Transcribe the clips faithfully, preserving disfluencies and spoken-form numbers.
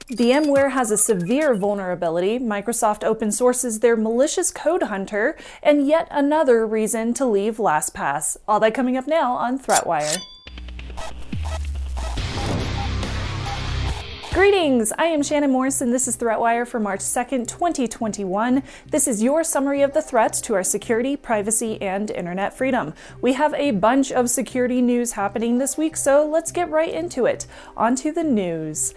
VMware has a severe vulnerability, Microsoft open sources their malicious code hunter, and yet another reason to leave LastPass. All that coming up now on ThreatWire. Greetings! I am Shannon Morris and this is ThreatWire for March second, twenty twenty-one. This is your summary of the threats to our security, privacy, and internet freedom. We have a bunch of security news happening this week, so let's get right into it. On to the news.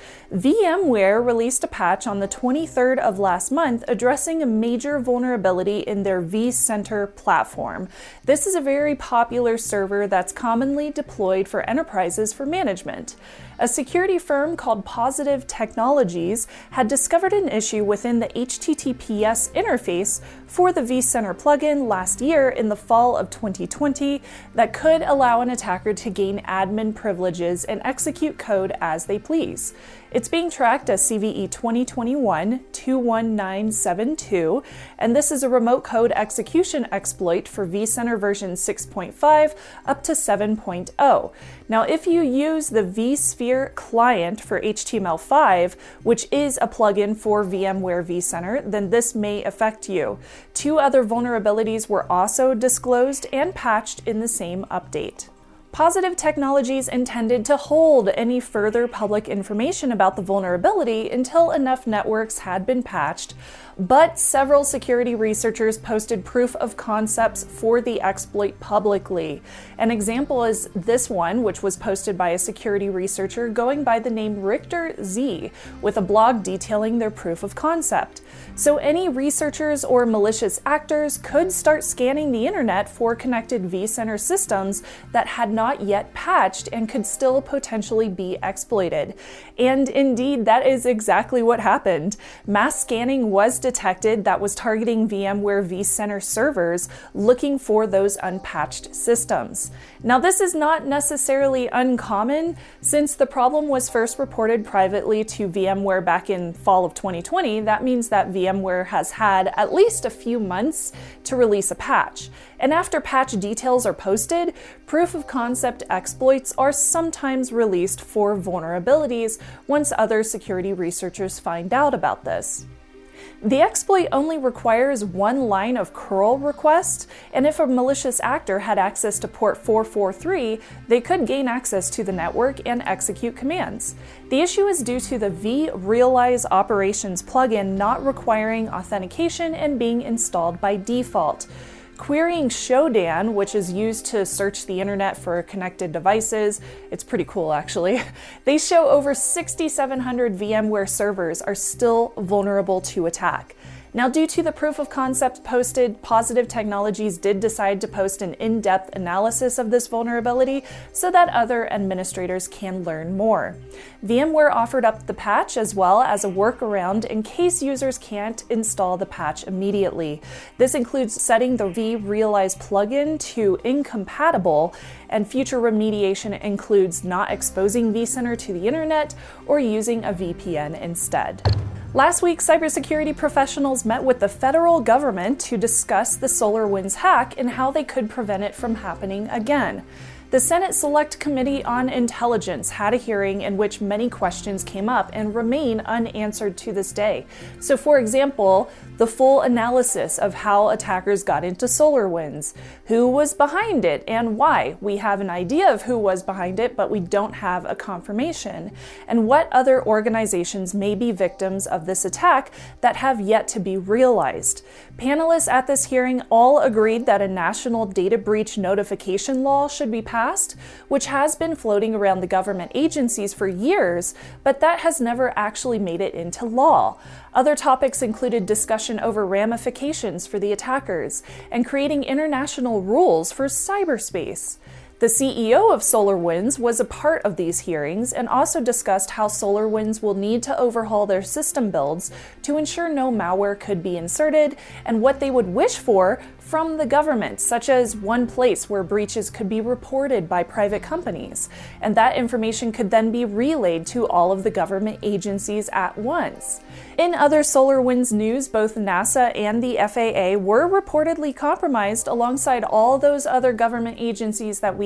VMware released a patch on the twenty-third of last month addressing a major vulnerability in their vCenter platform. This is a very popular server that's commonly deployed for enterprises for management. A security firm called Positive Technologies had discovered an issue within the H T T P S interface for the vCenter plugin last year in the fall of twenty twenty that could allow an attacker to gain admin privileges and execute code as they please. It's being tracked as C V E twenty twenty-one dash two one nine seven two, and this is a remote code execution exploit for vCenter version six point five up to seven point oh. Now, if you use the vSphere client for H T M L five, which is a plugin for VMware vCenter, then this may affect you. Two other vulnerabilities were also disclosed and patched in the same update. Positive Technologies intended to hold any further public information about the vulnerability until enough networks had been patched, but several security researchers posted proof of concepts for the exploit publicly. An example is this one, which was posted by a security researcher going by the name Richter Z, with a blog detailing their proof of concept. So any researchers or malicious actors could start scanning the internet for connected vCenter systems that had not yet patched and could still potentially be exploited. And indeed, that is exactly what happened. Mass scanning was detected that was targeting VMware vCenter servers looking for those unpatched systems. Now, this is not necessarily uncommon since the problem was first reported privately to VMware back in fall of twenty twenty. That means that VMware has had at least a few months to release a patch. And after patch details are posted, proof of concept exploits are sometimes released for vulnerabilities once other security researchers find out about this. The exploit only requires one line of curl request, and if a malicious actor had access to port four forty-three, they could gain access to the network and execute commands. The issue is due to the vRealize Operations plugin not requiring authentication and being installed by default. Querying Shodan, which is used to search the internet for connected devices, it's pretty cool actually, they show over six thousand seven hundred VMware servers are still vulnerable to attack. Now, due to the proof of concept posted, Positive Technologies did decide to post an in-depth analysis of this vulnerability so that other administrators can learn more. VMware offered up the patch as well as a workaround in case users can't install the patch immediately. This includes setting the vRealize plugin to incompatible, and future remediation includes not exposing vCenter to the internet or using a V P N instead. Last week, cybersecurity professionals met with the federal government to discuss the SolarWinds hack and how they could prevent it from happening again. The Senate Select Committee on Intelligence had a hearing in which many questions came up and remain unanswered to this day. So, for example, the full analysis of how attackers got into SolarWinds, who was behind it and why. We have an idea of who was behind it, but we don't have a confirmation. And what other organizations may be victims of this attack that have yet to be realized. Panelists at this hearing all agreed that a national data breach notification law should be passed, which has been floating around the government agencies for years, but that has never actually made it into law. Other topics included discussion over ramifications for the attackers and creating international rules for cyberspace. The C E O of SolarWinds was a part of these hearings and also discussed how SolarWinds will need to overhaul their system builds to ensure no malware could be inserted and what they would wish for from the government, such as one place where breaches could be reported by private companies, and that information could then be relayed to all of the government agencies at once. In other SolarWinds news, both NASA and the F A A were reportedly compromised alongside all those other government agencies that we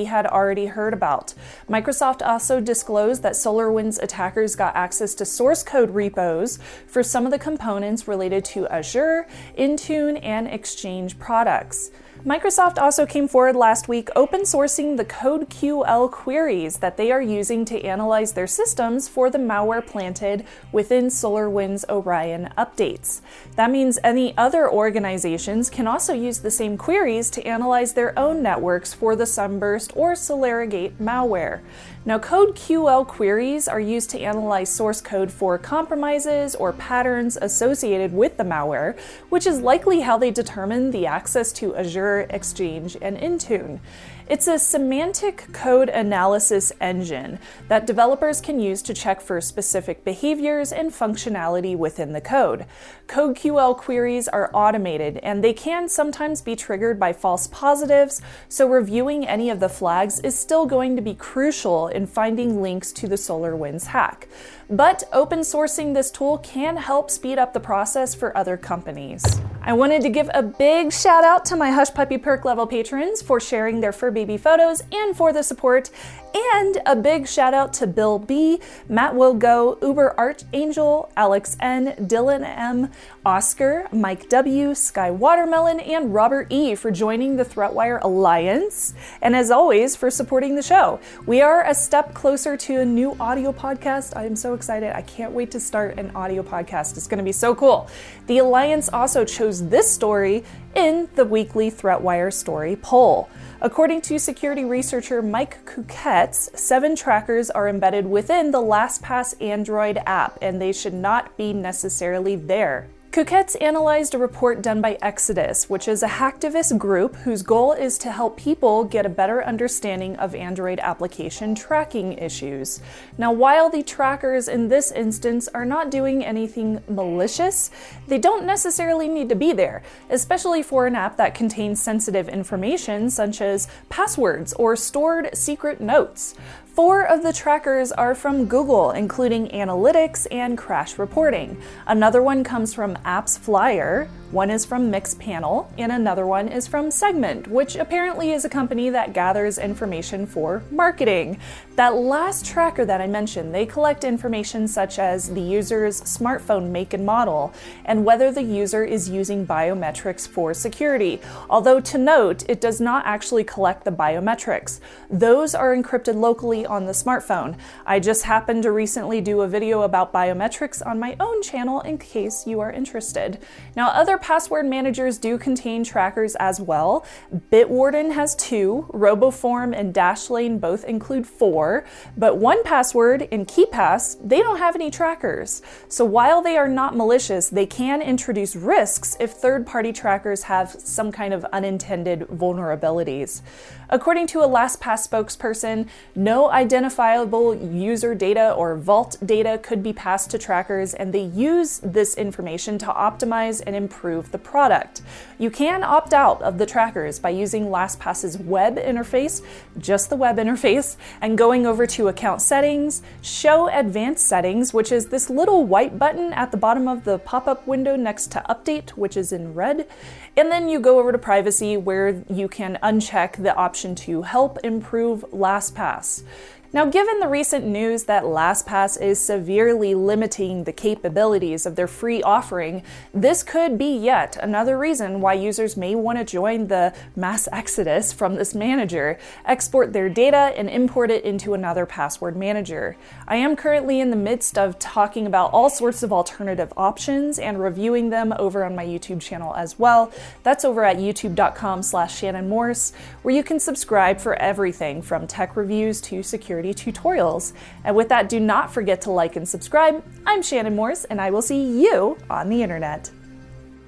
we had already heard about. Microsoft also disclosed that SolarWinds attackers got access to source code repos for some of the components related to Azure, Intune, and Exchange products. Microsoft also came forward last week open sourcing the CodeQL queries that they are using to analyze their systems for the malware planted within SolarWinds Orion updates. That means any other organizations can also use the same queries to analyze their own networks for the Sunburst or Solarigate malware. Now, CodeQL queries are used to analyze source code for compromises or patterns associated with the malware, which is likely how they determine the access to Azure, Exchange, and Intune. It's a semantic code analysis engine that developers can use to check for specific behaviors and functionality within the code. CodeQL queries are automated, and they can sometimes be triggered by false positives, so reviewing any of the flags is still going to be crucial in finding links to the SolarWinds hack. But open sourcing this tool can help speed up the process for other companies. I wanted to give a big shout out to my Hush Puppy Perk level patrons for sharing their fur baby photos and for the support, and a big shout out to Bill B, Matt Will Go, Uber Archangel, Alex N, Dylan M, Oscar, Mike W, Sky Watermelon, and Robert E for joining the ThreatWire Alliance, and as always for supporting the show. We are a step closer to a new audio podcast. I am so excited. I can't wait to start an audio podcast. It's going to be so cool. The Alliance also chose this story in the weekly ThreatWire story poll. According to security researcher Mike Cuquetts, seven trackers are embedded within the LastPass Android app, and they should not be necessarily there. Cuquetts analyzed a report done by Exodus, which is a hacktivist group whose goal is to help people get a better understanding of Android application tracking issues. Now, while the trackers in this instance are not doing anything malicious, they don't necessarily need to be there, especially for an app that contains sensitive information such as passwords or stored secret notes. Four of the trackers are from Google, including Analytics and Crash Reporting. Another one comes from AppsFlyer, one is from Mixpanel, and another one is from Segment, which apparently is a company that gathers information for marketing. That last tracker that I mentioned, they collect information such as the user's smartphone make and model, and whether the user is using biometrics for security. Although to note, it does not actually collect the biometrics. Those are encrypted locally on the smartphone. I just happened to recently do a video about biometrics on my own channel in case you are interested. Now, other password managers do contain trackers as well. Bitwarden has two, RoboForm and Dashlane both include four, but one Password and KeePass, they don't have any trackers. So while they are not malicious, they can introduce risks if third-party trackers have some kind of unintended vulnerabilities. According to a LastPass spokesperson, no identifiable user data or vault data could be passed to trackers, and they use this information to optimize and improve the product. You can opt out of the trackers by using LastPass's web interface, just the web interface, and going over to Account Settings, Show Advanced Settings, which is this little white button at the bottom of the pop-up window next to Update, which is in red, and then you go over to Privacy, where you can uncheck the option to help improve LastPass. Now, given the recent news that LastPass is severely limiting the capabilities of their free offering, this could be yet another reason why users may want to join the mass exodus from this manager, export their data, and import it into another password manager. I am currently in the midst of talking about all sorts of alternative options and reviewing them over on my YouTube channel as well. That's over at youtube.com slash Shannon Morse, where you can subscribe for everything from tech reviews to security tutorials. And with that, do not forget to like and subscribe. I'm Shannon Morse, and I will see you on the internet.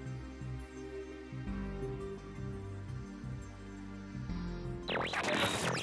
Yeah.